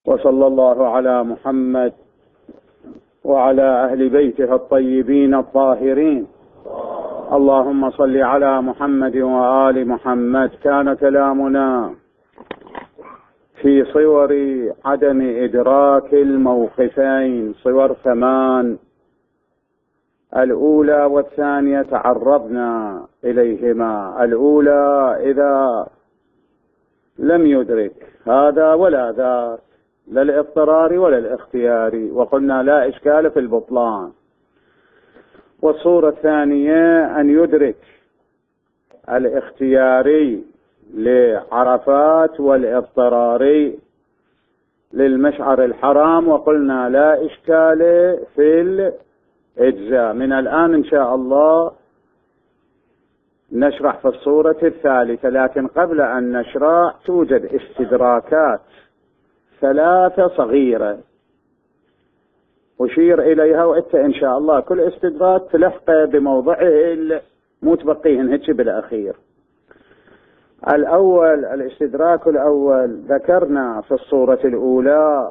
وصلى الله على محمد وعلى أهل بيته الطيبين الطاهرين. اللهم صل على محمد وآل محمد. كان كلامنا في صور عدم إدراك الموقفين، صور 8. الأولى والثانية تعرضنا إليهما. الأولى إذا لم يدرك هذا ولا ذاك، لا الاضطرار ولا الاختياري، وقلنا لا إشكال في البطلان. والصورة الثانية أن يدرك الاختياري لعرفات والاضطراري للمشعر الحرام، وقلنا لا إشكال في الإجزاء. من الآن إن شاء الله نشرح في الصورة الثالثة، لكن قبل أن نشرح توجد استدراكات 3 صغيرة أشير إليها، وإنت إن شاء الله كل استدراك تلحقه بموضعه المتبقيهن هيك بالأخير. الأول، الاستدراك الأول، ذكرنا في الصورة الأولى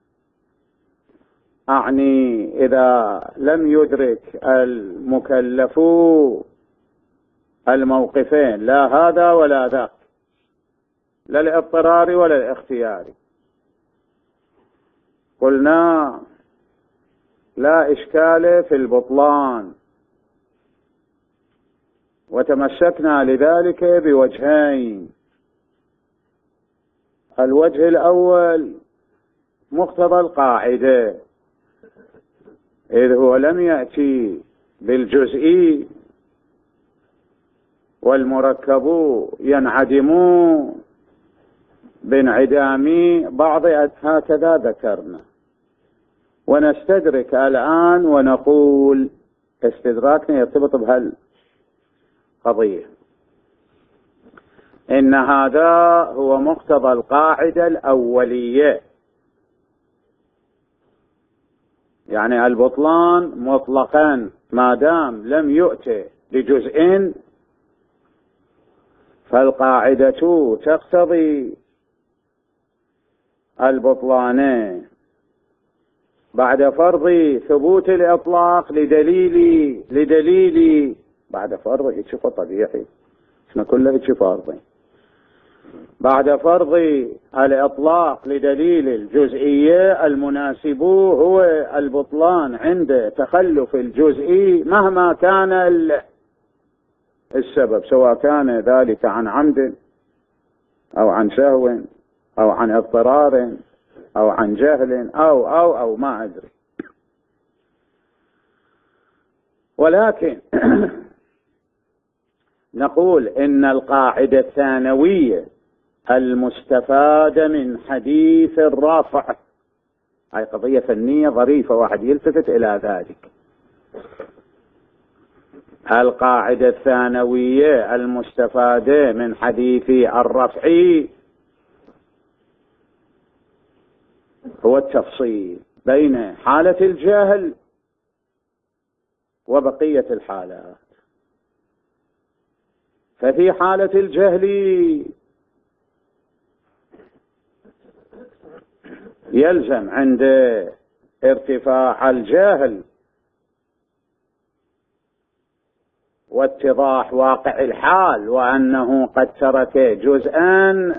أعني إذا لم يدرك المكلف الموقفين، لا هذا ولا ذاك، لا الاضطراري ولا الاختياري، قلنا لا إشكال في البطلان، وتمسكنا لذلك بوجهين. الوجه الأول مقتضى القاعدة، إذ هو لم يأتي بالجزئي والمركب ينعدم بانعدام بعض، هكذا ذكرنا. ونستدرك الآن ونقول استدراكنا يرتبط بهالقضية، إن هذا هو مقتضى القاعدة الأولية، يعني البطلان مطلقا ما دام لم يؤتي بجزء فالقاعدة تقتضي البطلان بعد فرض ثبوت الإطلاق لدليل بعد فرض هيك طبيعي، احنا كله هيك فرضين، بعد فرض الإطلاق لدليل الجزئية المناسب هو البطلان عند تخلف الجزئي مهما كان السبب، سواء كان ذلك عن عمد أو عن سهو أو عن اضطرار أو عن جهل أو ما أدري. ولكن نقول إن القاعدة الثانوية المستفادة من حديث الرافع، هاي قضية فنية ظريفة واحد يلتفت إلى ذلك. القاعدة الثانوية المستفادة من حديث الرفع هو التفصيل بين حالة الجهل وبقية الحالات. ففي حالة الجهل يلزم عند ارتفاع الجهل واتضاح واقع الحال وأنه قد ترك جزءا،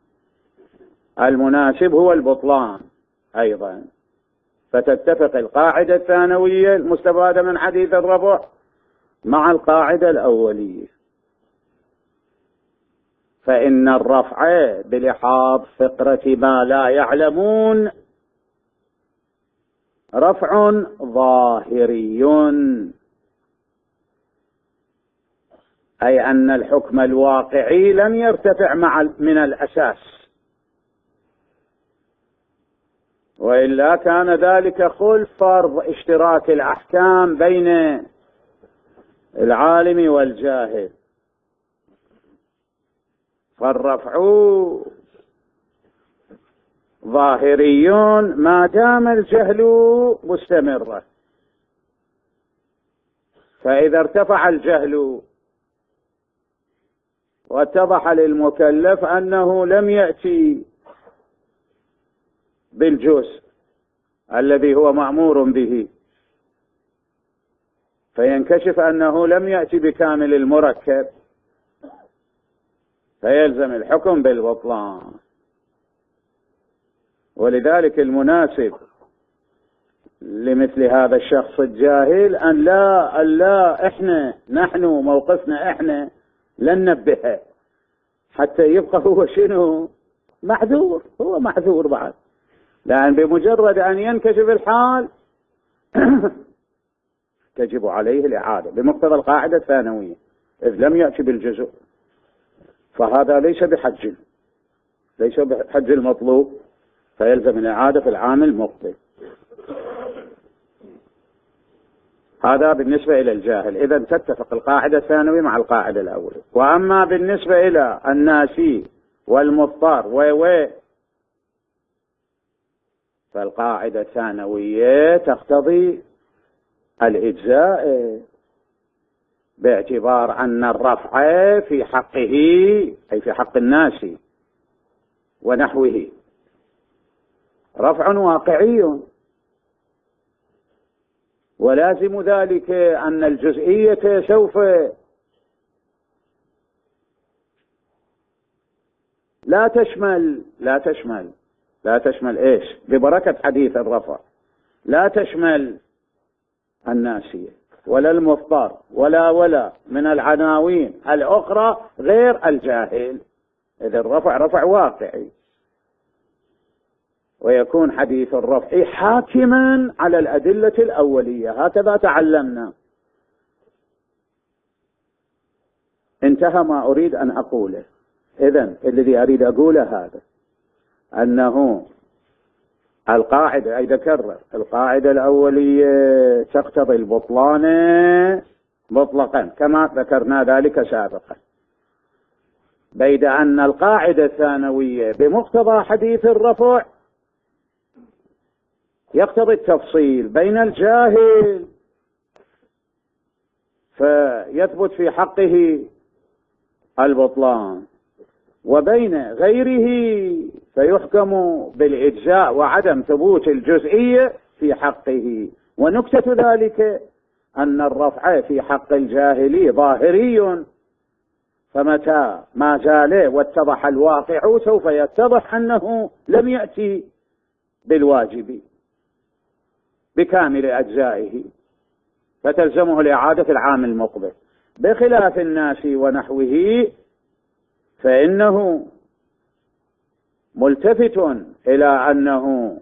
المناسب هو البطلان أيضا. فتتفق القاعدة الثانوية المستفادة من حديث الرفع مع القاعدة الأولية، فإن الرفع بلحاظ فقرة ما لا يعلمون رفع ظاهري، أي أن الحكم الواقعي لم يرتفع من الأساس، وإلا كان ذلك خلف فرض اشتراك الأحكام بين العالم والجاهل. فالرفع ظاهري ما دام الجهل مستمرا، فإذا ارتفع الجهل واتضح للمكلف أنه لم يأتي بالجزء الذي هو مأمور به، فينكشف أنه لم يأتي بكامل المركب، فيلزم الحكم بالبطلان. ولذلك المناسب لمثل هذا الشخص الجاهل أن لا نحن موقفنا احنا لن ننبهه حتى يبقى هو شنو معذور، هو معذور بعد، لأن بمجرد أن ينكشف الحال تجب عليه الإعادة بمقتضى القاعدة الثانوية، إذ لم يأتي بالجزء، فهذا ليس بحج المطلوب، فيلزم الإعادة في العام المقبل. هذا بالنسبة إلى الجاهل، إذا تتفق القاعدة الثانوية مع القاعدة الأولى. وأما بالنسبة إلى الناسي والمضطر فالقاعدة الثانوية تقتضي الإجزاء، باعتبار أن الرفع في حقه أي في حق الناسي ونحوه رفع واقعي، ولازم ذلك أن الجزئية سوف لا تشمل إيش ببركة حديث الرفع، لا تشمل الناسية ولا المضطر ولا من العناوين الأخرى غير الجاهل، إذ الرفع رفع واقعي، ويكون حديث الرفع حاكما على الأدلة الأولية، هكذا تعلمنا. انتهى ما أريد أن أقوله. إذن الذي أريد أقوله هذا، أنه القاعدة أي ذكر القاعدة الأولية تقتضي البطلان مطلقا كما ذكرنا ذلك سابقا، بيد أن القاعدة الثانوية بمقتضى حديث الرفع يقتضي التفصيل بين الجاهل فيثبت في حقه البطلان، وبين غيره فيحكم بالإجزاء وعدم ثبوت الجزئية في حقه. ونكتة ذلك أن الرفع في حق الجاهل ظاهري، فمتى ما زال واتضح الواقع سوف يتضح أنه لم يأتي بالواجب بكامل أجزائه، فتلزمه الإعادة في العام المقبل، بخلاف الناس ونحوه فإنه ملتفت إلى أنه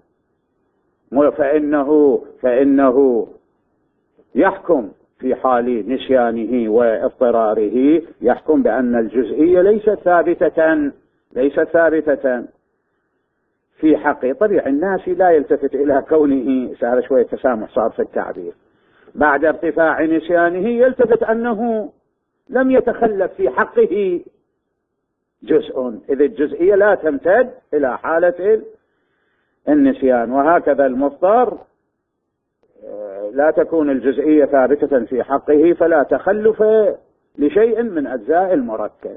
فإنه يحكم في حال نسيانه واضطراره، يحكم بأن الجزئية ليست ثابتة في حقه. طبيعي الناس لا يلتفت إلى كونه هذا شوية تسامح صار في التعبير، بعد ارتفاع نسيانه يلتفت أنه لم يتخلف في حقه جزء، إذ الجزئية لا تمتد إلى حالة النسيان. وهكذا المضطر لا تكون الجزئية ثابتة في حقه، فلا تخلف لشيء من أجزاء المركب.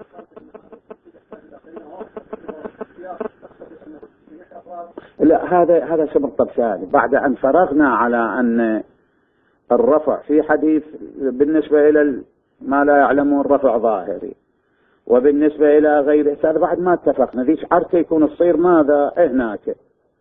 لا، هذا سمطب ثاني. بعد أن فرغنا على أن الرفع في حديث بالنسبة إلى ما لا يعلمون الرفع ظاهري، وبالنسبة إلى غيره هذا بعد ما اتفقنا ذيش عركة يكون الصير ماذا هناك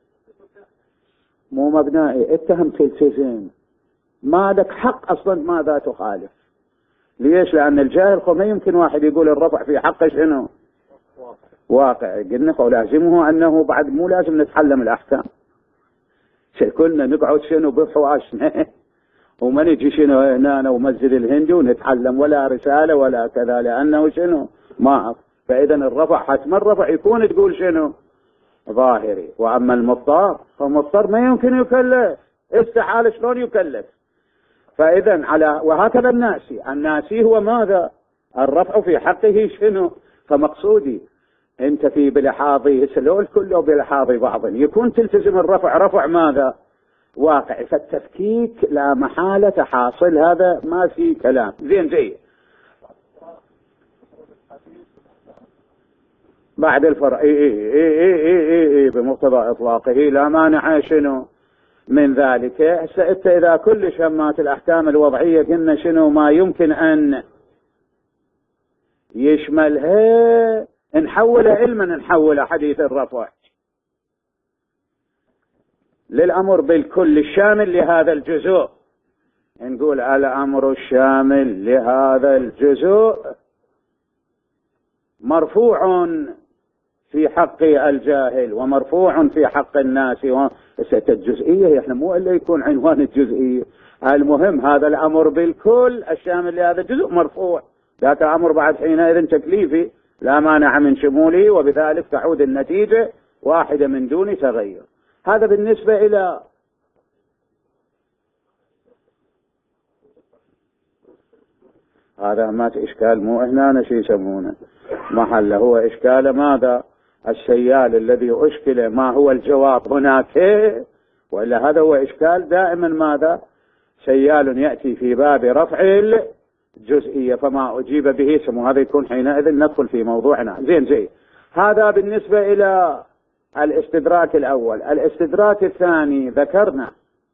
مو مبنائي، اتهم تلتزم ما لك حق أصلا ماذا تخالف. ليش؟ لأن الجاهل ما يمكن واحد يقول الرفع في حقه شنو واقع، قلنا فلازمه أنه بعد مو لازم نتعلم الأحكام، كنا نقعد شنو بحواشنا وما نجي شنو هنا ومسجد الهندي ونتعلم ولا رسالة ولا كذا، لأنه شنو ما. فإذا الرفع حتما الرفع يكون تقول شنو ظاهري. وأما المضطر فالمضطر ما يمكن يكلف، استحالة شلون يكلف. فإذا وهكذا الناسي هو ماذا الرفع في حقه شنو. فمقصودي انت في بلحاظي سلول كله بلحاظي بعض يكون تلتزم الرفع رفع ماذا واقع، فالتفكيك لا محالة حاصل، هذا ما في كلام. زين بعد الفرع بمقتضى إطلاقه لا مانع شنو من ذلك. إذا كل شمات الأحكام الوضعية قلنا شنو ما يمكن أن يشملها، نحول علما، نحول حديث الرفع للأمر بالكل الشامل لهذا الجزء. نقول الأمر الشامل لهذا الجزء مرفوع في حق الجاهل ومرفوع في حق الناس. الجزئية احنا مو إلا يكون عنوان الجزئية، المهم هذا الأمر بالكل الشامل لهذا الجزء مرفوع، ذاك الأمر بعد حينئذ تكليفي لا مانع من شموله، وبذلك تعود النتيجة واحدة من دون تغير. هذا بالنسبة إلى هذا ما إشكال، مو هنا شيء يسمونه محله، هو إشكال ماذا؟ السيال الذي أشكل ما هو الجواب هناك، وإلا هذا هو إشكال دائما ماذا؟ سيال يأتي في باب رفع الجزئية فما أجيب به اسمه، هذا يكون حينئذ ندخل في موضوعنا. زين هذا بالنسبة إلى الاستدراك الأول. الاستدراك الثاني ذكرنا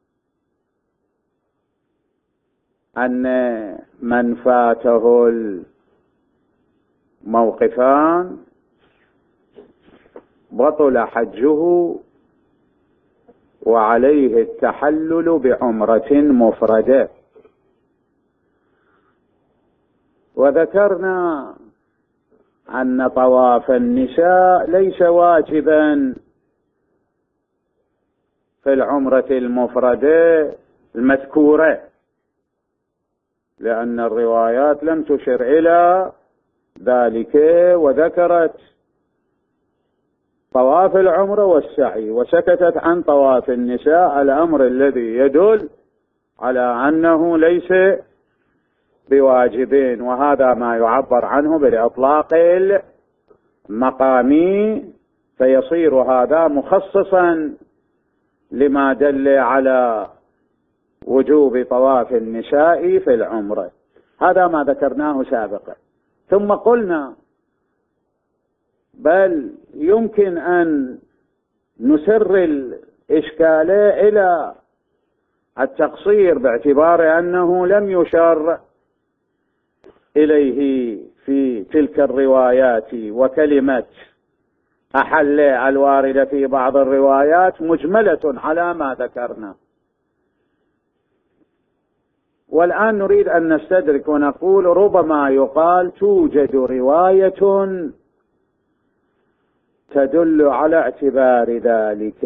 أن من فاته الموقفان بطل حجه وعليه التحلل بعمرة مفردة. وذكرنا أن طواف النساء ليس واجبا في العمرة المفردة المذكورة، لأن الروايات لم تشر إلى ذلك، وذكرت طواف العمرة والسعي وسكتت عن طواف النساء، الأمر الذي يدل على أنه ليس بواجبين، وهذا ما يعبر عنه بالإطلاق المقامي، فيصير هذا مخصصا لما دل على وجوب طواف النساء في العمرة. هذا ما ذكرناه سابقا. ثم قلنا بل يمكن أن نسر الإشكال إلى التقصير باعتبار أنه لم يشر إليه في تلك الروايات، وكلمة أحل الواردة في بعض الروايات مجملة على ما ذكرنا. والآن نريد أن نستدرك ونقول ربما يقال توجد رواية تدل على اعتبار ذلك،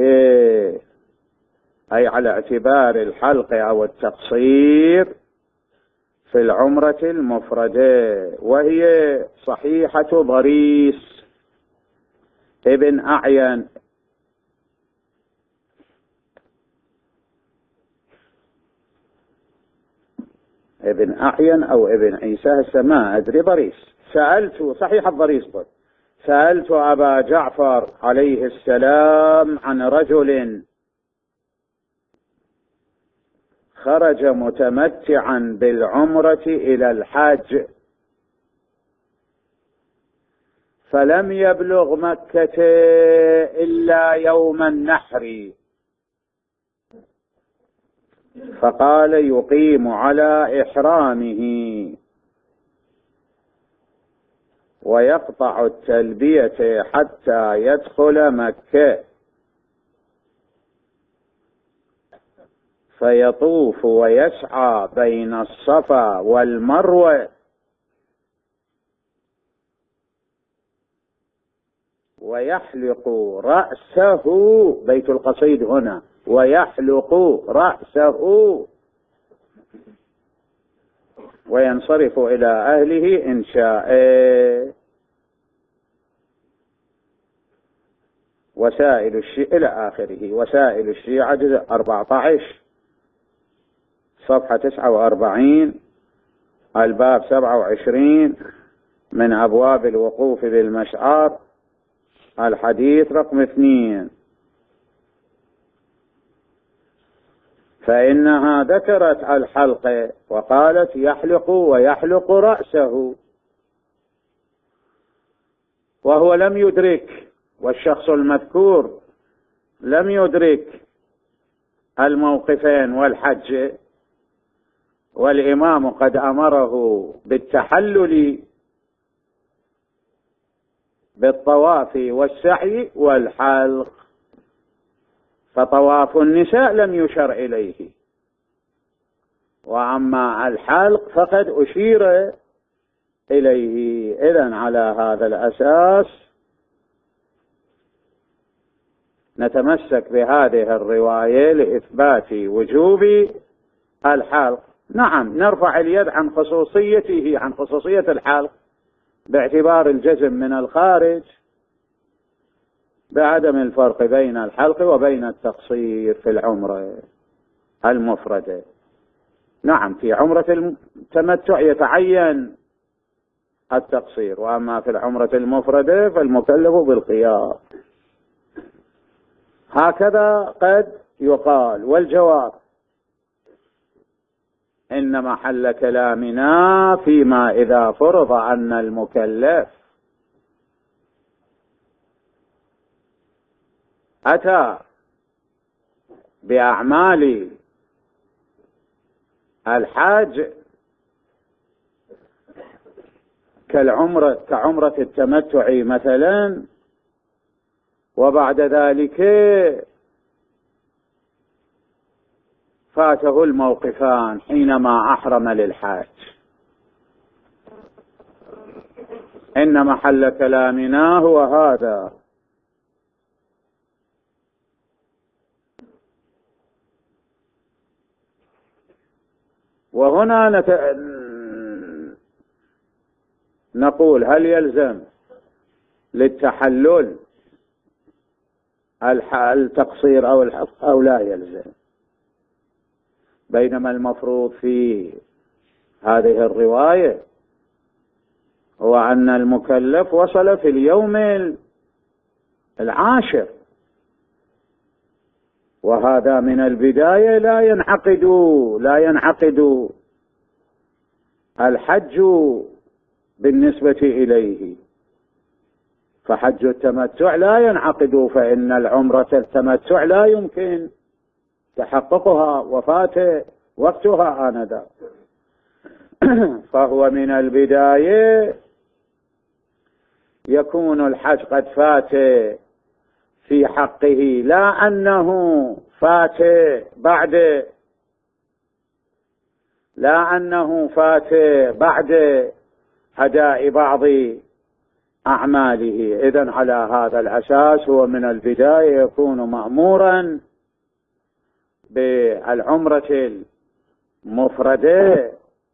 أي على اعتبار الحلق أو التقصير في العمرة المفردة، وهي صحيحة ضريس ابن أعين أو ابن عيسى، هسه ما أدري، ضريس. سألت صحيح الضريس، سألت أبا جعفر عليه السلام عن رجل خرج متمتعا بالعمرة إلى الحج فلم يبلغ مكة إلا يوم النحر، فقال يقيم على إحرامه ويقطع التلبية حتى يدخل مكة، فيطوف ويسعى بين الصفا والمروة ويحلق رأسه، بيت القصيد هنا، ويحلق رأسه وينصرف إلى أهله إن شاء. وسائل الشيعة إلى آخره. وسائل الشيعة جزء 14 صفحة 49 الباب 27 من أبواب الوقوف بالمشعر الحديث رقم 2. فإنها ذكرت الحلق وقالت يحلق ويحلق رأسه، وهو لم يدرك، والشخص المذكور لم يدرك الموقفين والحج، والإمام قد أمره بالتحلل بالطواف والسعي والحلق، فطواف النساء لم يشر إليه، وأما الحلق فقد أشير إليه. إذن على هذا الأساس نتمسك بهذه الرواية لإثبات وجوب الحلق. نعم، نرفع اليد عن خصوصيته، عن خصوصية الحلق، باعتبار الجزم من الخارج بعدم الفرق بين الحلق وبين التقصير في العمرة المفردة. نعم، في عمرة التمتع يتعين التقصير، وأما في العمرة المفردة فالمكلف بالخيار. هكذا قد يقال. والجواب إن محل كلامنا فيما إذا فرض أن المكلف أتى بأعمال الحاج كعمرة التمتع مثلا، وبعد ذلك فاته الموقفان حينما أحرم للحاج. إن محل كلامنا هو هذا. وهنا نقول هل يلزم للتحلل التقصير أو الحلق أو لا يلزم؟ بينما المفروض في هذه الرواية هو أن المكلف وصل في اليوم العاشر، وهذا من البداية لا ينعقد الحج بالنسبة إليه، فحج التمتع لا ينعقد، فإن العمرة التمتع لا يمكن تحققها وفات وقتها آنذاك. فهو من البداية يكون الحج قد فات في حقه، لا أنه فات بعد أداء بعض أعماله. إذن على هذا الأساس هو من البداية يكون مأمورا بالعمرة المفردة،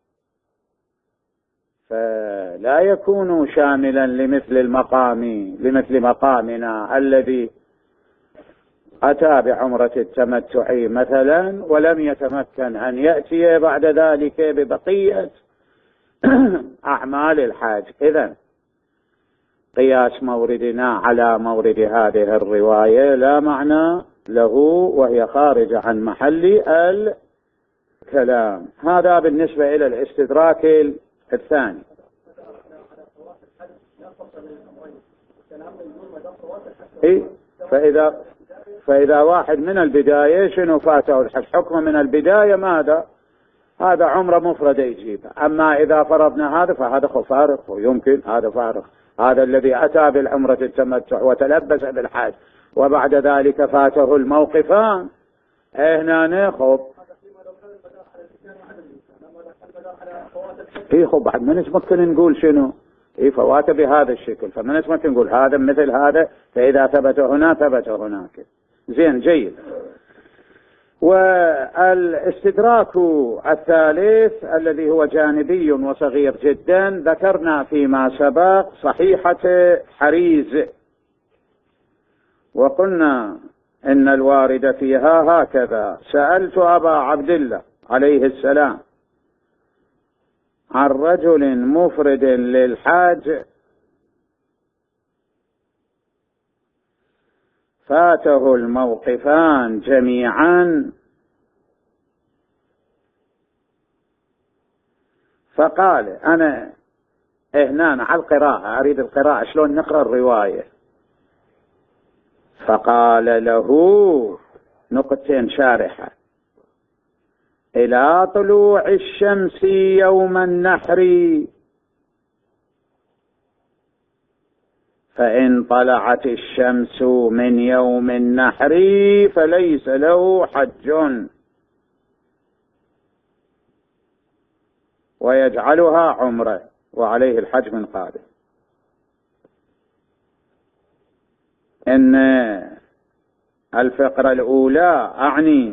فلا يكون شاملا لمثل مقامنا الذي أتى بعمرة التمتع مثلا ولم يتمكن أن يأتي بعد ذلك ببقية أعمال الحاج. إذن قياس موردنا على مورد هذه الرواية لا معنى له، وهي خارجة عن محل الكلام. هذا بالنسبة إلى الاستدراك الثاني. فإذا واحد من البداية شنو فاته الحج حكمه من البداية ماذا؟ هذا عمرة مفردة يجيبها. أما إذا فرضنا هذا فهذا فارق، ويمكن هذا فارق، هذا الذي أتى بالعمرة التمتع وتلبس بالحج وبعد ذلك فاته الموقفان، هنا ناخذ خب بعد ما نتمكن نقول شنو فواته بهذا الشكل، فما نتمكن نقول هذا مثل هذا، فإذا ثبت هنا ثبت هناك. زين، جيد. والاستدراك الثالث الذي هو جانبي وصغير جدا، ذكرنا فيما سبق صحيحة حريز، وقلنا إن الوارد فيها هكذا: سألت أبا عبد الله عليه السلام عن رجل مفرد للحاج فاته الموقفان جميعا، فقال: أنا هنا على القراءة، أريد القراءة شلون نقرأ الرواية. فقال له نقطتين شارحة: إلى طلوع الشمس يوم النحر، فإن طلعت الشمس من يوم النحر فليس له حج ويجعلها عمرة وعليه الحج من قادم. إن الفقرة الأولى أعني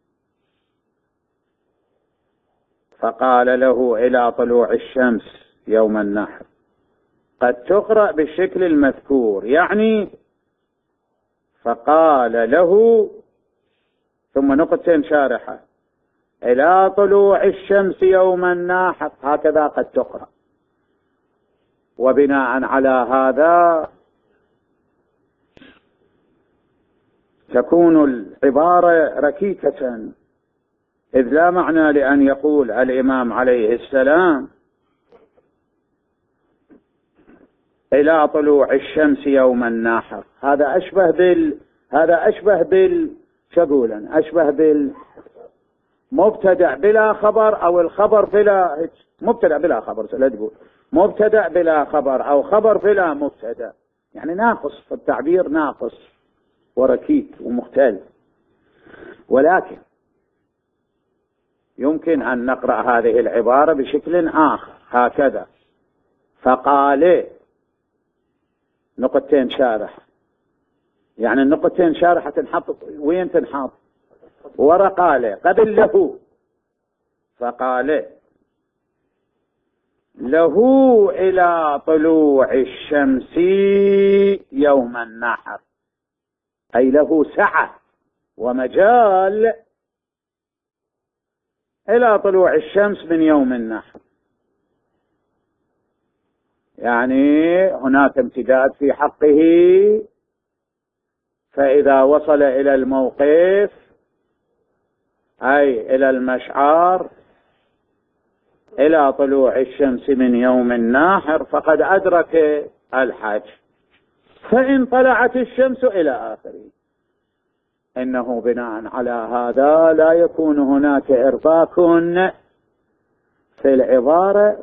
فقال له إلى طلوع الشمس يوم النحر قد تقرأ بالشكل المذكور، يعني فقال له ثم نقطتين شارحة إلى طلوع الشمس يوم النحر، هكذا قد تقرأ. وبناء على هذا تكون العبارة ركيكة، إذ لا معنى لأن يقول الإمام عليه السلام إلى طلوع الشمس يوم النحر. هذا أشبه بالمبتدأ بلا خبر، أو الخبر بلا مبتدأ بلا خبر، لا تقول مبتدأ بلا خبر أو خبر بلا مبتدأ، يعني ناقص، التعبير ناقص وركيك ومختلف. ولكن يمكن أن نقرأ هذه العبارة بشكل آخر هكذا: فقال نقطتين شارحة، يعني النقطتين شارحة تنحط وين؟ تنحط ورا قال قبل له. فقال له إلى طلوع الشمس يوم النحر، أي له سعة ومجال إلى طلوع الشمس من يوم النحر، يعني هناك امتداد في حقه. فإذا وصل إلى الموقف أي إلى المشعر إلى طلوع الشمس من يوم النحر فقد أدرك الحج. فإن طلعت الشمس إلى آخره. إنه بناء على هذا لا يكون هناك إرباك في العبارة،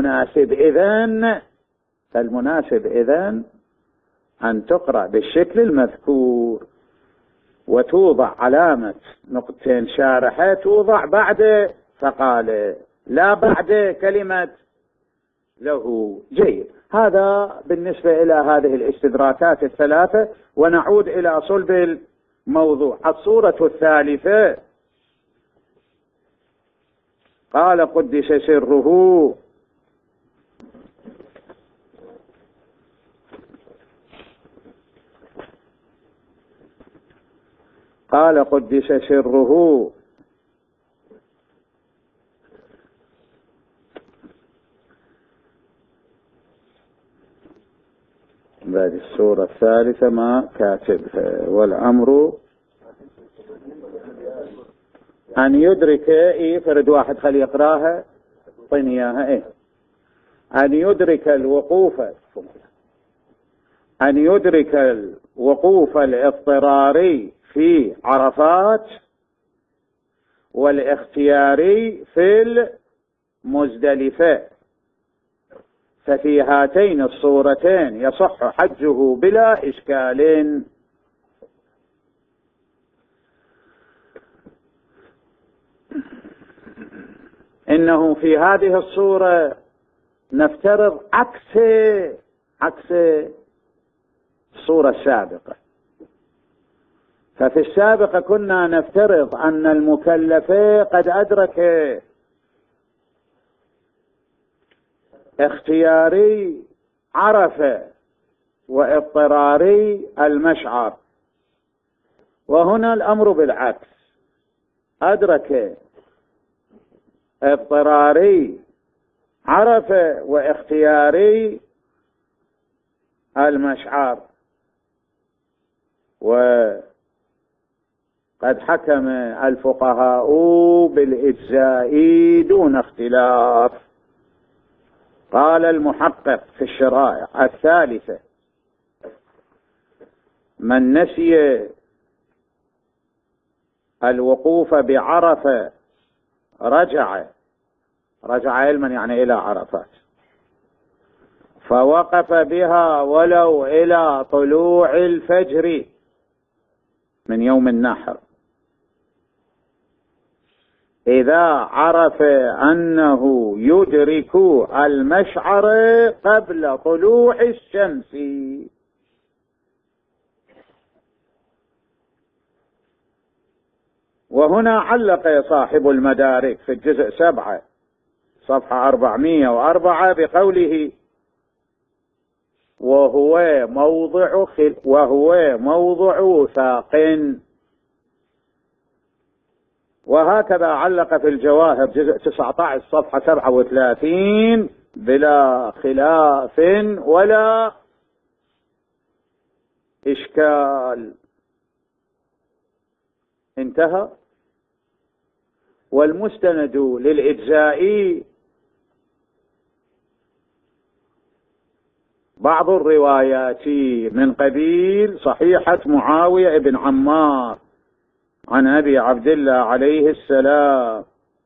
فالمناسب إذن أن تقرأ بالشكل المذكور، وتوضع علامة نقطتين شارحة، توضع بعد فقال لا بعد كلمة له. جيد، هذا بالنسبة إلى هذه الاستدراكات الثلاثة. ونعود إلى صلب الموضوع. الصورة الثالثة قال قدس سره بعد السورة الثالثة ما كاتبها: والأمر أن يدرك فرد واحد خلي يقراها طيني إياها أن يدرك الوقوف الاضطراري في عرفات والاختياري في المزدلفة، ففي هاتين الصورتين يصح حجه بلا إشكال. إنه في هذه الصورة نفترض عكس الصورة السابقة. ففي السابقة كنا نفترض أن المكلف قد أدرك اختياري عرفة واضطراري المشعر، وهنا الأمر بالعكس: أدرك اضطراري عرفة واختياري المشعر. وقد حكم الفقهاء بالإجزاء دون اختلاف. قال المحقق في الشرائع الثالثة: من نسي الوقوف بعرفة رجع علما يعني إلى عرفات، فوقف بها ولو إلى طلوع الفجر من يوم النحر، إذا عرف أنه يدرك المشعر قبل طلوع الشمس. وهنا علق صاحب المدارك في الجزء 7 صفحة 404 بقوله: وهو موضع وثاق. وهكذا علق في الجواهر جزء 19 صفحة 37 بلا خلاف ولا إشكال. انتهى. والمستند للإجزاء بعض الروايات من قبيل صحيحة معاوية بن عمار عن أبي عبد الله عليه السلام،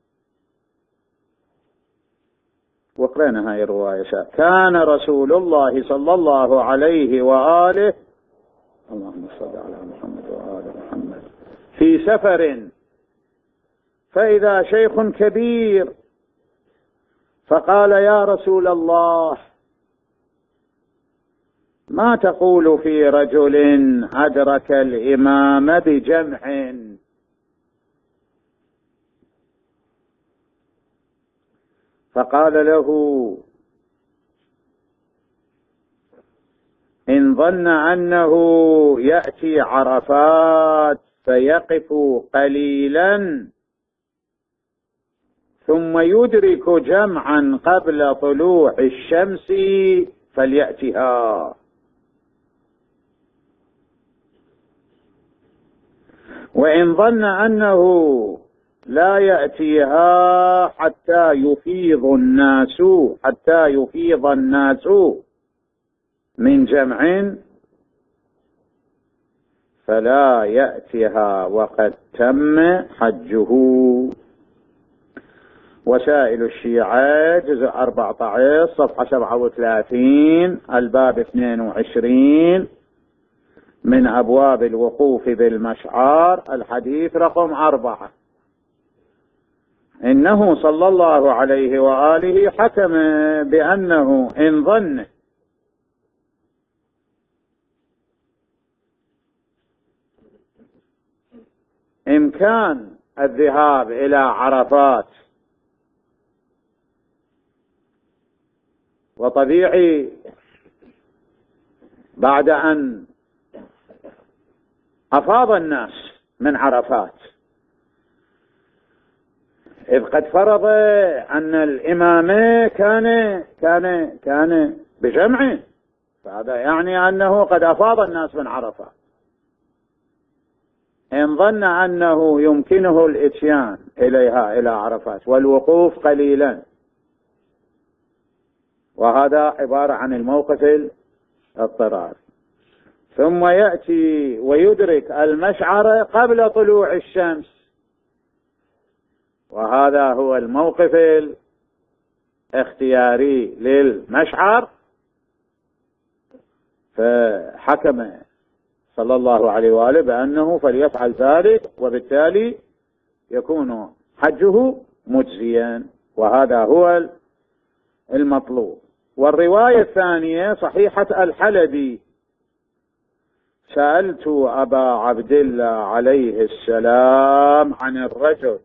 وقرأنا هاي الرواية: كان رسول الله صلى الله عليه وآله، اللهم صل على محمد وآل محمد، في سفر فإذا شيخ كبير فقال: يا رسول الله، ما تقول في رجل أدرك الإمام بجمع؟ فقال له: إن ظن أنه يأتي عرفات فيقف قليلا ثم يدرك جمعا قبل طلوع الشمس فليأتها، وإن ظن أنه لا يأتيها حتى يفيض الناس من جمع فلا يأتيها وقد تم حجه. وسائل الشيعة جزء 14 صفحة 37 الباب 22 من أبواب الوقوف بالمشعار الحديث رقم 4: إنه صلى الله عليه وآله حكم بأنه إن ظن إمكان الذهاب إلى عرفات، وطبيعي بعد أن أفاض الناس من عرفات، إذ قد فرض أن الإمام كان بجمع، فهذا يعني أنه قد أفاض الناس من عرفات. إن ظن أنه يمكنه الإتيان إليها إلى عرفات والوقوف قليلا، وهذا عبارة عن الموقف الاضطراري، ثم يأتي ويدرك المشعر قبل طلوع الشمس، وهذا هو الموقف الاختياري للمشعر، فحكم صلى الله عليه وآله بأنه فليفعل ذلك، وبالتالي يكون حجه مجزيا، وهذا هو المطلوب. والرواية الثانية صحيحة الحلبي: سألت أبا عبد الله عليه السلام عن الرجل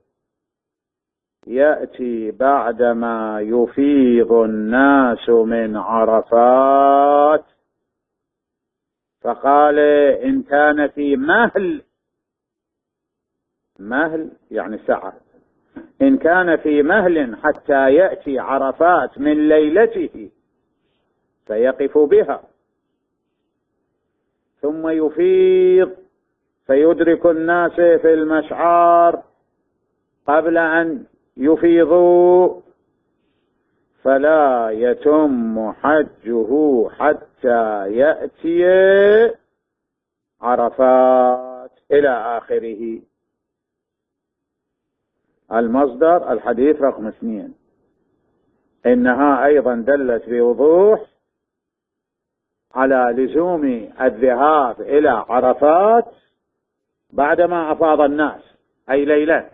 يأتي بعدما يفيض الناس من عرفات، فقال: إن كان في مهل يعني ساعة، إن كان في مهل حتى يأتي عرفات من ليلته فيقف بها، ثم يفيض فيدرك الناس في المشعار قبل أن يفيضوا، فلا يتم حجه حتى يأتي عرفات إلى آخره. المصدر الحديث رقم 2. إنها أيضا دلت بوضوح على لزوم الذهاب إلى عرفات بعدما أفاض الناس، أي ليلة،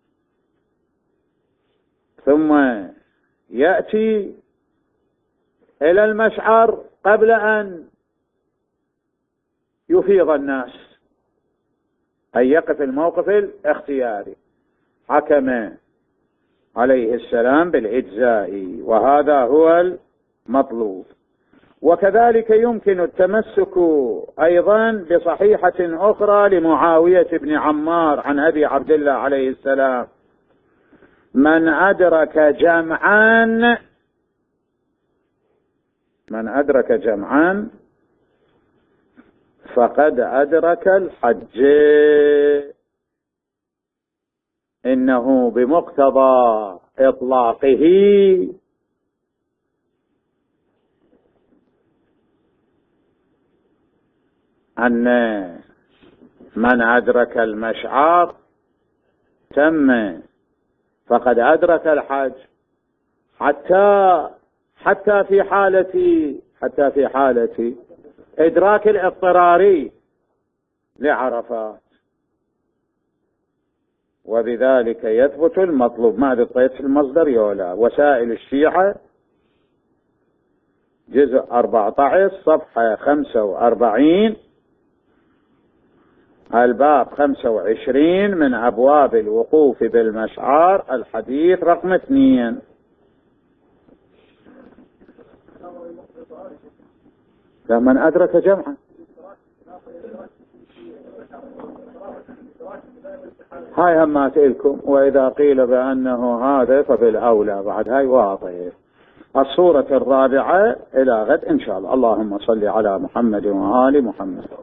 ثم يأتي إلى المشعر قبل أن يفيض الناس، أي يقف الموقف الاختياري. حكم عليه السلام بالإجزاء، وهذا هو المطلوب. وكذلك يمكن التمسك أيضا بصحيحة أخرى لمعاوية بن عمار عن أبي عبد الله عليه السلام: من أدرك جمعا فقد أدرك الحج. إنه بمقتضى إطلاقه أن من أدرك المشعر تم فقد أدرك الحج، حتى في حالة إدراك الاضطراري لعرفات، وبذلك يثبت المطلوب. ما دطيت في المصدر يولا. وسائل الشيعة جزء 14 صفحة 45 الباب 25 من أبواب الوقوف بالمشعر الحديث رقم 2. فمن أدرك جمعا، هاي همات إلكم. وإذا قيل بأنه هذا فبالأولى بعد، هاي واضح. الصورة الرابعة إلى غد إن شاء الله. اللهم صل على محمد وآل محمد.